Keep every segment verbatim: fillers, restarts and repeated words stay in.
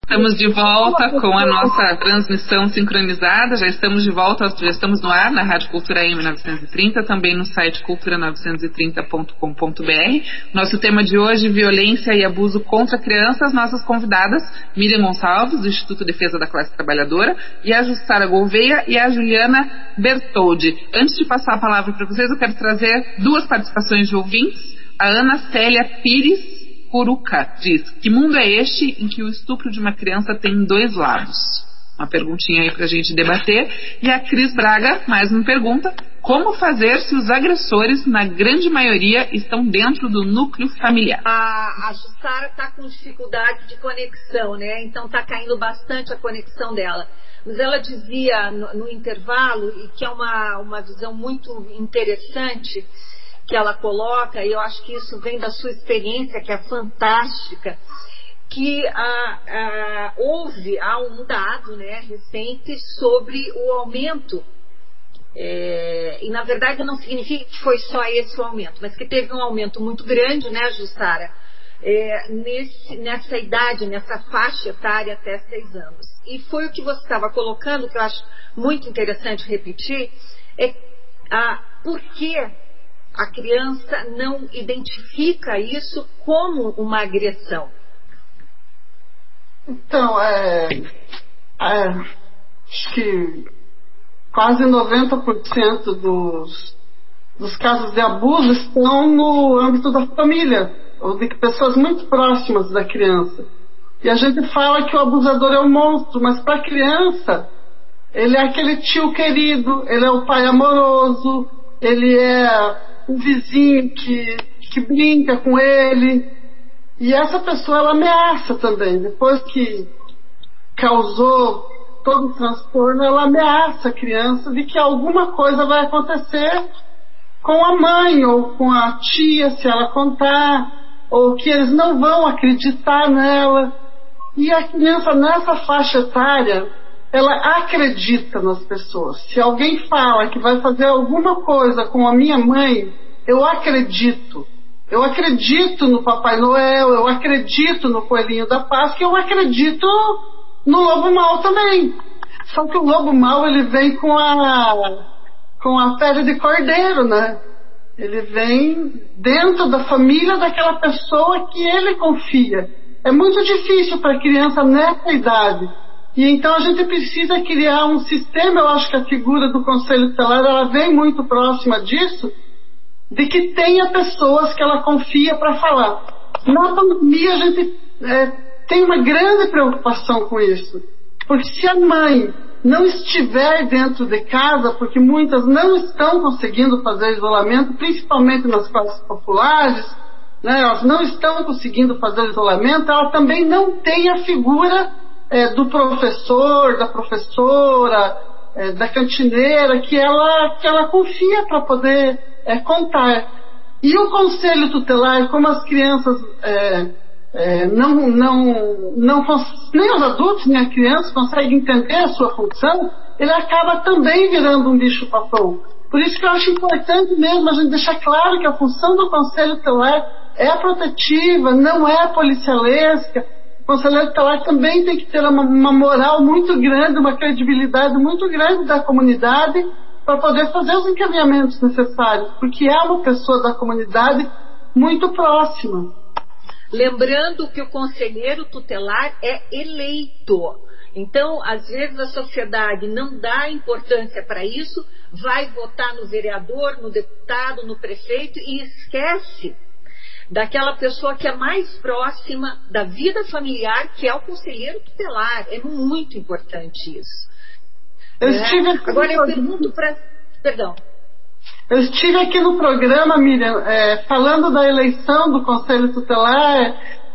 Estamos de volta com a nossa transmissão sincronizada, já estamos de volta, já estamos no ar na Rádio Cultura A M novecentos e trinta, também no site cultura novecentos e trinta ponto com ponto b r. Nosso tema de hoje, violência e abuso contra crianças. Nossas convidadas, Miriam Gonçalves, do Instituto Defesa da Classe Trabalhadora, e a Jussara Gouveia e a Juliana Bertoldi. Antes de passar a palavra para vocês, eu quero trazer duas participações de ouvintes. A Ana Célia Pires Curuca diz: que mundo é este em que o estupro de uma criança tem dois lados? Uma perguntinha aí pra gente debater. E a Cris Braga, mais uma pergunta: como fazer se os agressores, na grande maioria, estão dentro do núcleo familiar? A, a Jussara está com dificuldade de conexão, né? Então está caindo bastante a conexão dela. Mas ela dizia no, no intervalo, e que é uma, uma visão muito interessante que ela coloca, e eu acho que isso vem da sua experiência, que é fantástica, que ah, ah, houve há um dado, né, recente sobre o aumento, é, e na verdade não significa que foi só esse o aumento, mas que teve um aumento muito grande, né, Jussara, é, nesse, nessa idade, nessa faixa etária até seis anos. E foi o que você estava colocando, que eu acho muito interessante repetir, é ah, por que a criança não identifica isso como uma agressão? Então, é, é, acho que quase noventa por cento dos, dos casos de abuso estão no âmbito da família, ou de pessoas muito próximas da criança. E a gente fala que o abusador é um monstro, mas para a criança, ele é aquele tio querido, ele é o pai amoroso, ele é o vizinho que, que brinca com ele. E essa pessoa, ela ameaça também. Depois que causou todo o transtorno, ela ameaça a criança de que alguma coisa vai acontecer com a mãe ou com a tia, se ela contar, ou que eles não vão acreditar nela. E a criança, nessa faixa etária, ela acredita nas pessoas. Se alguém fala que vai fazer alguma coisa com a minha mãe, eu acredito. Eu acredito no Papai Noel, eu acredito no Coelhinho da Páscoa, eu acredito no Lobo Mau também. Só que o Lobo Mau, ele vem com a, com a pele de cordeiro, né? Ele vem dentro da família daquela pessoa que ele confia. É muito difícil para a criança nessa idade. E então a gente precisa criar um sistema. Eu acho que a figura do Conselho Tutelar, ela vem muito próxima disso, de que tenha pessoas que ela confia para falar. Na pandemia a gente é, tem uma grande preocupação com isso, porque se a mãe não estiver dentro de casa, porque muitas não estão conseguindo fazer isolamento, principalmente nas classes populares, né, elas não estão conseguindo fazer isolamento, ela também não tem a figura É, do professor, da professora, é, da cantineira, que ela, que ela confia para poder é, contar. E o Conselho Tutelar, como as crianças, é, é, não, não, não, nem os adultos, nem a criança conseguem entender a sua função, ele acaba também virando um bicho-papão. Por isso que eu acho importante mesmo a gente deixar claro que a função do Conselho Tutelar é protetiva, não é policialesca. O Conselheiro Tutelar também tem que ter uma, uma moral muito grande, uma credibilidade muito grande da comunidade para poder fazer os encaminhamentos necessários, porque é uma pessoa da comunidade muito próxima. Lembrando que o conselheiro tutelar é eleito. Então, às vezes a sociedade não dá importância para isso, vai votar no vereador, no deputado, no prefeito e esquece daquela pessoa que é mais próxima da vida familiar, que é o conselheiro tutelar. É muito importante isso. Eu né? estive aqui Agora eu no... pergunto para... Perdão. Eu estive aqui no programa, Miriam, é, falando da eleição do Conselho Tutelar,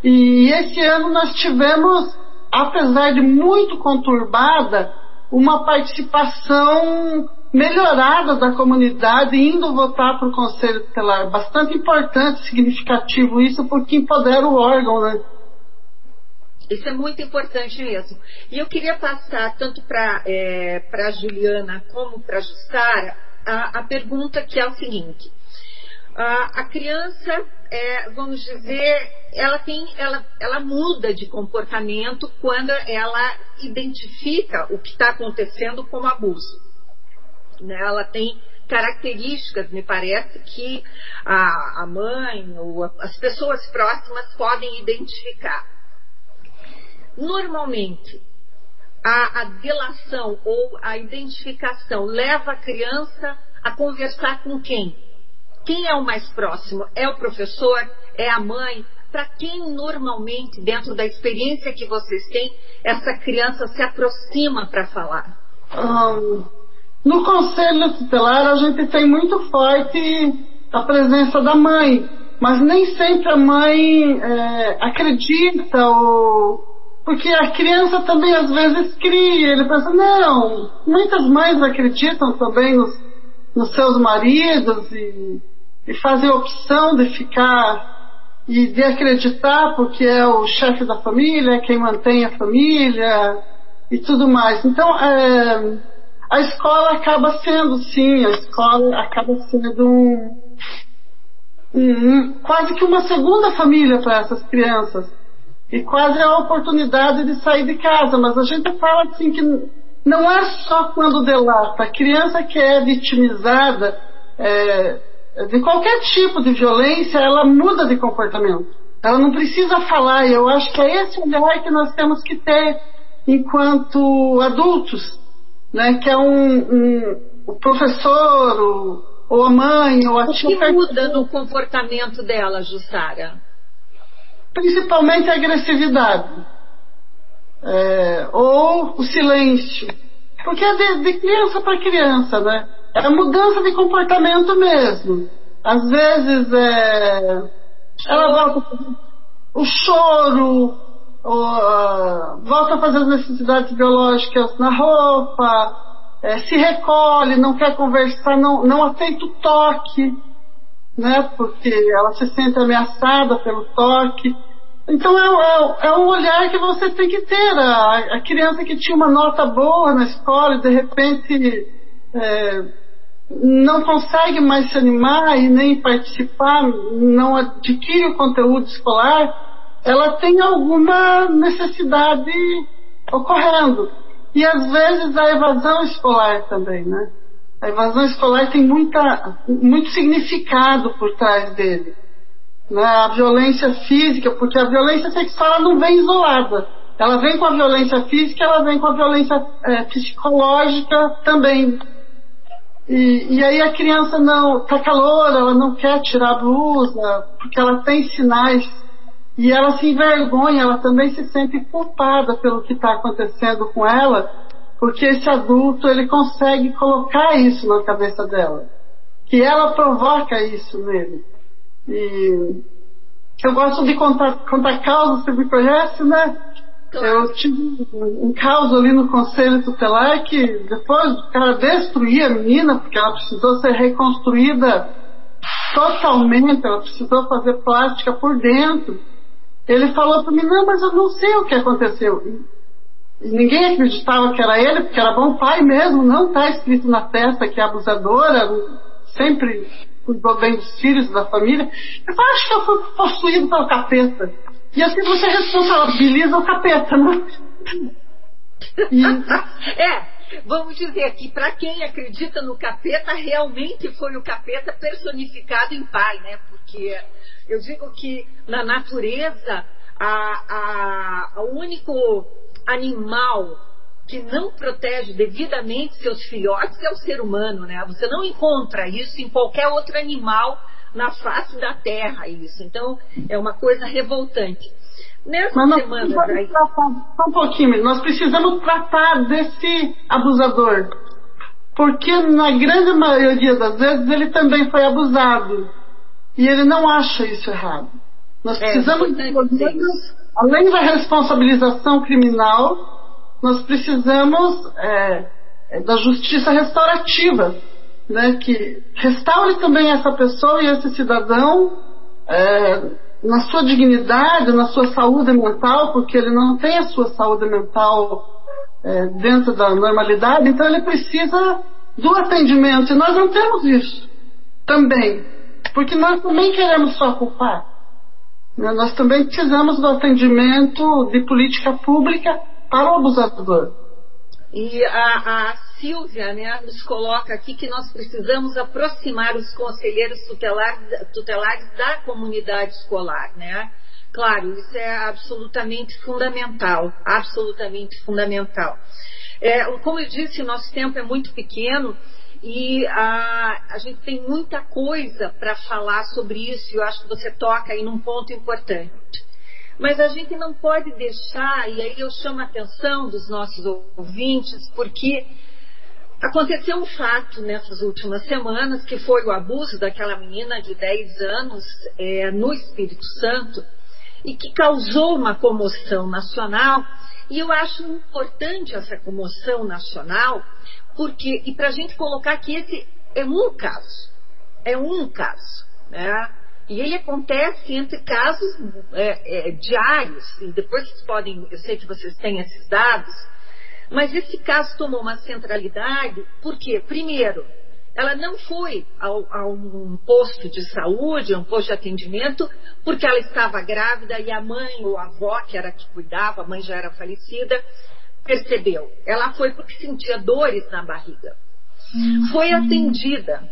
e esse ano nós tivemos, apesar de muito conturbada, uma participação melhorada da comunidade indo votar para o Conselho Tutelar. Bastante importante, significativo isso, porque empodera o órgão, né? Isso é muito importante mesmo. E eu queria passar tanto para é, para a Juliana como para a Jussara a, a pergunta, que é o seguinte: a criança, é, vamos dizer, ela, tem, ela, ela muda de comportamento quando ela identifica o que está acontecendo como abuso. Né? Ela tem características, me parece, que a, a mãe ou a, as pessoas próximas podem identificar. Normalmente, a, a delação ou a identificação leva a criança a conversar com quem? Quem é o mais próximo? É o professor? É a mãe? Para quem normalmente, dentro da experiência que vocês têm, essa criança se aproxima para falar? Um, no conselho tutelar a gente tem muito forte a presença da mãe, mas nem sempre a mãe é, acredita, ou... porque a criança também às vezes cria, ele pensa, não, muitas mães acreditam também nos, nos seus maridos e, e fazem a opção de ficar e de acreditar porque é o chefe da família, é quem mantém a família e tudo mais. Então é, a escola acaba sendo, sim, a escola acaba sendo um, um, quase que uma segunda família para essas crianças. E quase a oportunidade de sair de casa. Mas a gente fala assim que não é só quando delata. A criança que é vitimizada é, de qualquer tipo de violência, ela muda de comportamento. Ela não precisa falar. E eu acho que é esse olhar que nós temos que ter enquanto adultos, né? Que é um, um o professor, o, ou a mãe, ou a tia. O que muda no comportamento dela, Jussara? Principalmente a agressividade, é, ou o silêncio, porque é de, de criança para criança, né? É a mudança de comportamento mesmo. Às vezes é, ela volta o choro, ou, uh, volta a fazer as necessidades biológicas na roupa, é, se recolhe, não quer conversar, não, não aceita o toque, né? Porque ela se sente ameaçada pelo toque. Então é, é, é um olhar que você tem que ter. A, a criança que tinha uma nota boa na escola e de repente é, não consegue mais se animar e nem participar, não adquire o conteúdo escolar, ela tem alguma necessidade ocorrendo. E às vezes a evasão escolar também, né? A evasão escolar tem muita, muito significado por trás dele. Né? A violência física, porque a violência sexual ela não vem isolada. Ela vem com a violência física, ela vem com a violência é, psicológica também. E, e aí a criança não tá calor, ela não quer tirar a blusa, porque ela tem sinais. E ela se envergonha, ela também se sente culpada pelo que está acontecendo com ela, porque esse adulto, ele consegue colocar isso na cabeça dela. Que ela provoca isso nele. E eu gosto de contar, contar causas, você me conhece, né? Eu tive um caso ali no conselho tutelar que depois o cara destruía a menina, porque ela precisou ser reconstruída totalmente, ela precisou fazer plástica por dentro. Ele falou para mim, não, mas eu não sei o que aconteceu. E ninguém acreditava que era ele, porque era bom pai mesmo, não está escrito na testa que é abusadora, sempre cuidou bem dos filhos, da família. Eu falei, acho que eu fui possuído pelo capeta. E assim você responsabiliza o capeta, né? E... é, vamos dizer que para quem acredita no capeta, realmente foi o capeta personificado em pai, né? Porque eu digo que na natureza, a, a, o único animal que não protege devidamente seus filhotes é o ser humano, né? Você não encontra isso em qualquer outro animal na face da terra, isso. Então, é uma coisa revoltante. Nessa Mas nós semana... precisamos aí... tratar, só um pouquinho, nós precisamos tratar desse abusador. Porque na grande maioria das vezes ele também foi abusado. E ele não acha isso errado. Nós precisamos, é, além da responsabilização criminal, nós precisamos é, é, da justiça restaurativa, né, que restaure também essa pessoa e esse cidadão é, na sua dignidade, na sua saúde mental, porque ele não tem a sua saúde mental é, dentro da normalidade, então ele precisa do atendimento, e nós não temos isso também. porque nós também queremos só culpar. Nós também precisamos do atendimento de política pública para o abusador. E a, a Silvia, né, nos coloca aqui que nós precisamos aproximar os conselheiros tutelares, tutelares da comunidade escolar, né? Claro, isso é absolutamente fundamental, absolutamente fundamental. É, como eu disse, o nosso tempo é muito pequeno e a, a gente tem muita coisa para falar sobre isso, e eu acho que você toca aí num ponto importante. Mas a gente não pode deixar, e aí eu chamo a atenção dos nossos ouvintes, porque aconteceu um fato nessas últimas semanas, que foi o abuso daquela menina de dez anos é, no Espírito Santo, e que causou uma comoção nacional. E eu acho importante essa comoção nacional, porque, e para a gente colocar que esse é um caso, é um caso, né? E ele acontece entre casos é, é, diários, e depois vocês podem, eu sei que vocês têm esses dados, mas esse caso tomou uma centralidade, porque, primeiro, ela não foi ao, a um posto de saúde, a um posto de atendimento, porque ela estava grávida e a mãe ou a avó, que era a que cuidava, a mãe já era falecida, percebeu. Ela foi porque sentia dores na barriga. Foi atendida,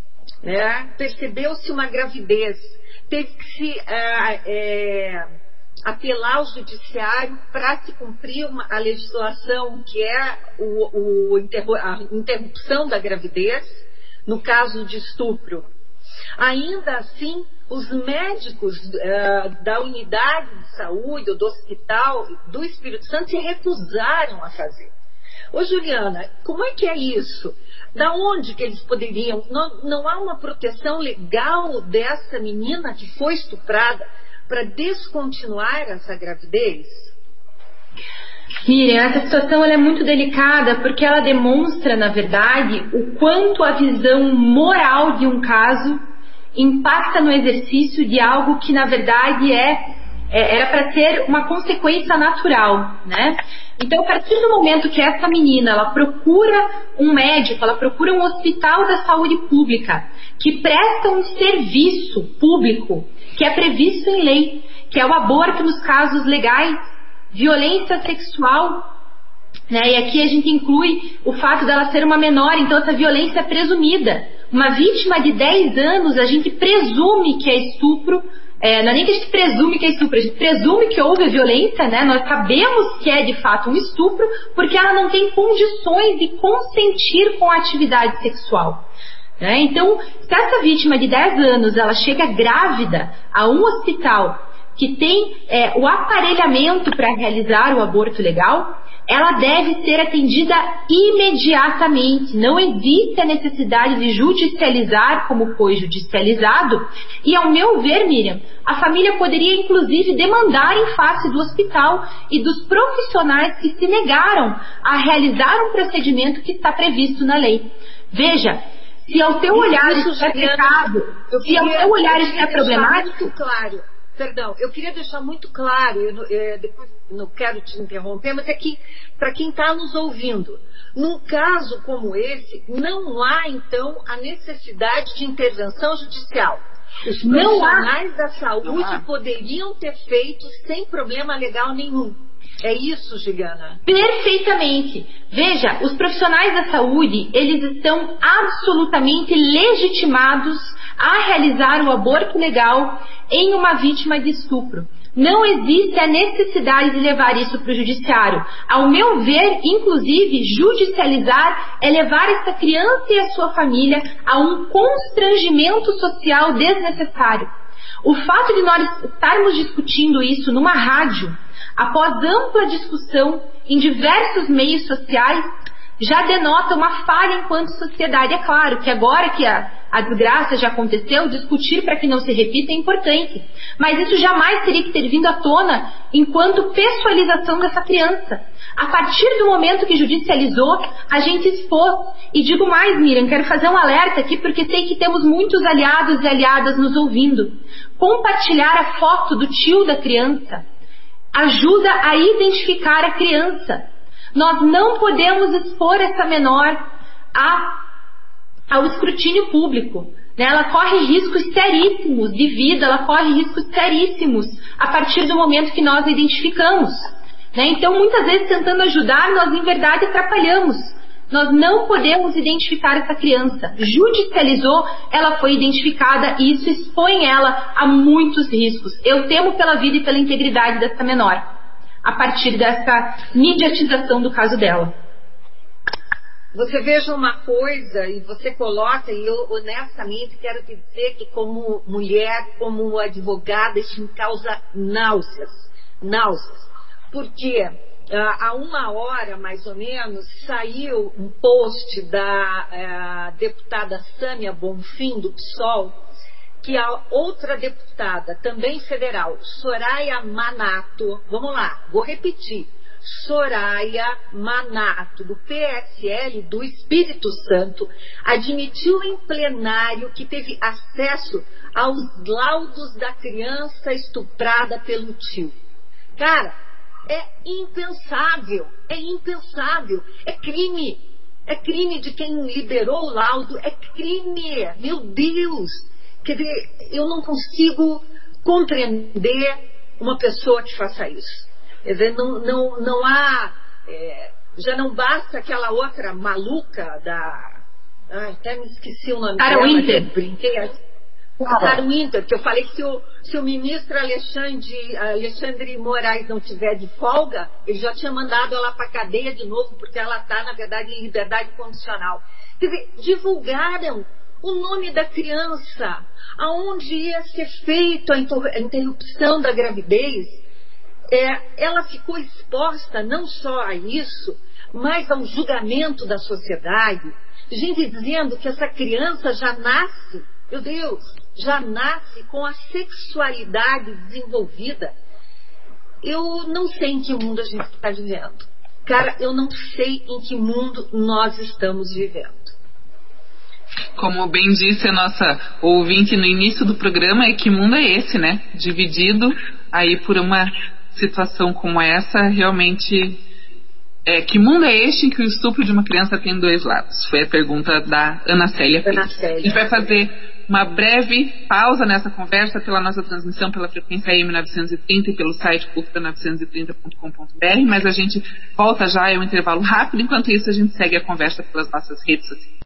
né? Percebeu-se uma gravidez. Teve que se é, é, apelar ao judiciário para se cumprir uma, a legislação que é o, o interro, a interrupção da gravidez, no caso de estupro. Ainda assim, os médicos uh, da unidade de saúde ou do hospital do Espírito Santo se recusaram a fazer. Ô Juliana, como é que é isso? Da onde que eles poderiam... Não, não há uma proteção legal dessa menina que foi estuprada para descontinuar essa gravidez? Miriam, essa situação ela é muito delicada porque ela demonstra, na verdade, o quanto a visão moral de um caso impacta no exercício de algo que, na verdade, é, é era para ser uma consequência natural, né? Então, a partir do momento que essa menina ela procura um médico, ela procura um hospital da saúde pública que presta um serviço público que é previsto em lei, que é o aborto nos casos legais, violência sexual, né? E aqui a gente inclui o fato dela ser uma menor, então essa violência é presumida. Uma vítima de dez anos, a gente presume que é estupro, é, não é nem que a gente presume que é estupro, a gente presume que houve violência, né? Nós sabemos que é de fato um estupro, porque ela não tem condições de consentir com a atividade sexual. Né? Então, se essa vítima de dez anos, ela chega grávida a um hospital que tem é, o aparelhamento para realizar o aborto legal, ela deve ser atendida imediatamente. Não existe a necessidade de judicializar como foi judicializado. E, ao meu ver, Miriam, a família poderia, inclusive, demandar em face do hospital e dos profissionais que se negaram a realizar um procedimento que está previsto na lei. Veja, se ao teu olhar isso é pecado, se ao teu olhar isso é problemático... Claro. Perdão, eu queria deixar muito claro, eu, eu, depois não quero te interromper, mas é que, para quem está nos ouvindo, num caso como esse, não há, então, a necessidade de intervenção judicial. Os profissionais da saúde poderiam ter feito sem problema legal nenhum. É isso, Juliana? Perfeitamente. Veja, os profissionais da saúde, eles estão absolutamente legitimados a realizar o aborto legal em uma vítima de estupro. Não existe a necessidade de levar isso para o judiciário. Ao meu ver, inclusive, judicializar é levar essa criança e a sua família a um constrangimento social desnecessário. O fato de nós estarmos discutindo isso numa rádio, após ampla discussão em diversos meios sociais, já denota uma falha enquanto sociedade. É claro que agora que a, a desgraça já aconteceu, discutir para que não se repita é importante. Mas isso jamais teria que ter vindo à tona enquanto pessoalização dessa criança. A partir do momento que judicializou, a gente expôs. E digo mais, Miriam, quero fazer um alerta aqui porque sei que temos muitos aliados e aliadas nos ouvindo. Compartilhar a foto do tio da criança ajuda a identificar a criança. Nós não podemos expor essa menor a, ao escrutínio público. Né? Ela corre riscos seríssimos de vida, ela corre riscos seríssimos a partir do momento que nós a identificamos. Né? Então, muitas vezes, tentando ajudar, nós, em verdade, atrapalhamos. Nós não podemos identificar essa criança. Judicializou, ela foi identificada e isso expõe ela a muitos riscos. Eu temo pela vida e pela integridade dessa menor, a partir dessa mediatização do caso dela. Você veja uma coisa e você coloca, e eu honestamente quero te dizer que como mulher, como advogada, isso me causa náuseas. Náuseas. Porque há uma hora, mais ou menos, saiu um post da uh, deputada Sâmia Bonfim, do P SOL, que a outra deputada, também federal, Soraya Manato, vamos lá, vou repetir, Soraya Manato, do P S L do Espírito Santo, admitiu em plenário que teve acesso aos laudos da criança estuprada pelo tio. Cara, é impensável, é impensável, é crime, é crime de quem liberou o laudo, é crime, meu Deus. Quer dizer, eu não consigo compreender uma pessoa que faça isso. Quer dizer, não, não, não há, é, já não basta aquela outra maluca da, ai, até me esqueci o nome Sarah dela, Winter. eu brinquei assim. Sarah Winter, que eu falei que se o, se o ministro Alexandre, Alexandre Moraes não tiver de folga, ele já tinha mandado ela para a cadeia de novo, porque ela está, na verdade, em liberdade condicional. Quer dizer, divulgaram o nome da criança, aonde ia ser feita a interrupção da gravidez. É, ela ficou exposta não só a isso, mas ao julgamento da sociedade. Gente dizendo que essa criança já nasce, meu Deus, já nasce com a sexualidade desenvolvida. Eu não sei em que mundo a gente está vivendo. Cara, eu não sei em que mundo nós estamos vivendo. Como bem disse a nossa ouvinte no início do programa, é que mundo é esse, né? Dividido aí por uma situação como essa, realmente... É, que mundo é este em que o estupro de uma criança tem dois lados? Foi a pergunta da Ana Célia. Ana Célia. A gente vai fazer uma breve pausa nessa conversa pela nossa transmissão pela frequência A M novecentos e trinta e pelo site cultura novecentos e trinta ponto com ponto b r, mas a gente volta já, é um intervalo rápido. Enquanto isso, a gente segue a conversa pelas nossas redes sociais.